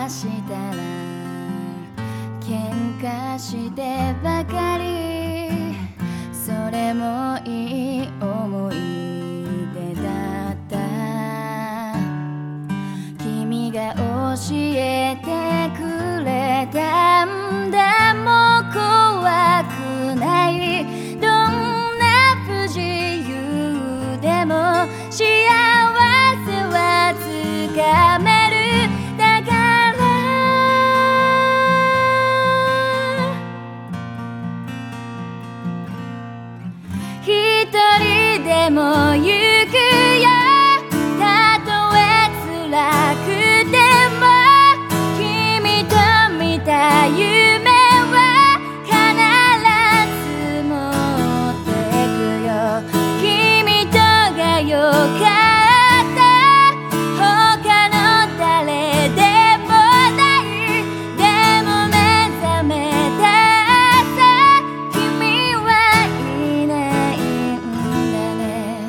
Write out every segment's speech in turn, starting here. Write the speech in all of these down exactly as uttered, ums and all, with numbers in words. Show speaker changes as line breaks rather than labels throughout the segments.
したら喧嘩してばかり、それもいい思い出だった。君が教えてくれたんだ、もう怖くない、どんな不自由でも幸せはつかめる。だから一人でも行くよ、たとえ辛くても。君と見た夢は必ず持ってくよ。君とがよかった他の誰でもない。でも目覚めた朝君はいないんだね。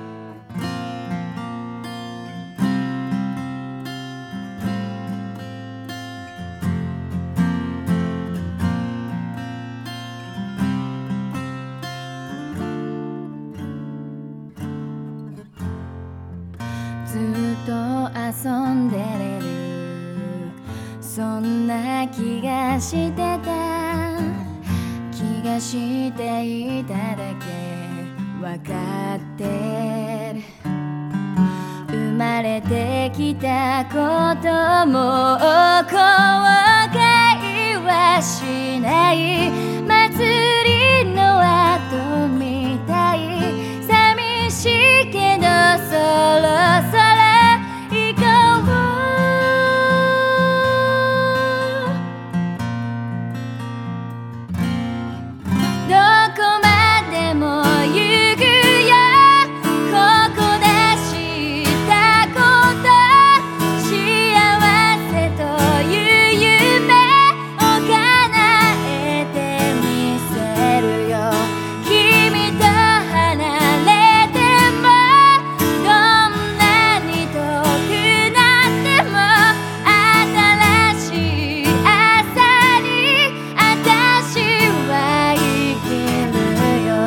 ずっと遊んでれる、そんな気がしてた。気がしていただけわかってる。生まれてきたことも後悔はしない。祭りの後みたい、寂しいけどそろそろ行こう。どこまでも行くよ、ここで知ったこと、幸せという夢を叶えてみせるよ。君と離れてもどんなに遠くなっても、新しい朝に私は生きるよ。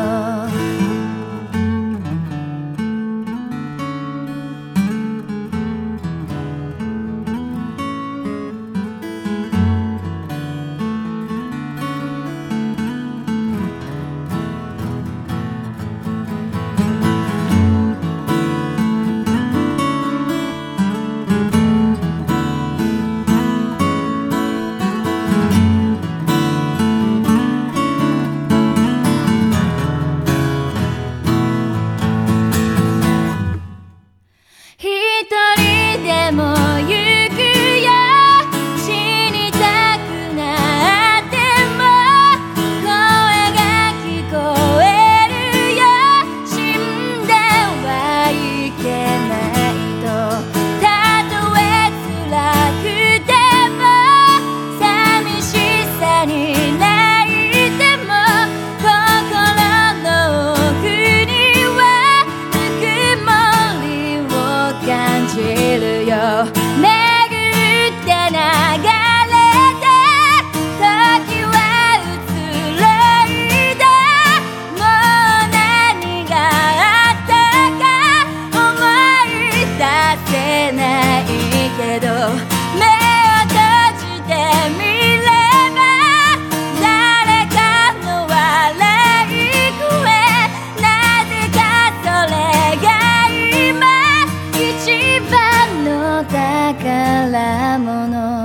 一人でも行くよ、死にたくなっても声が聞こえるよ。死んではいけないと、たとえ辛くても寂しさに泣いても、心の奥にはぬくもりを感じるよ。巡って流れて時は移ろいだ。もう何があったか思い出せないけど、目を閉じてみれば誰かの笑い声、なぜかそれが今一番の宝物。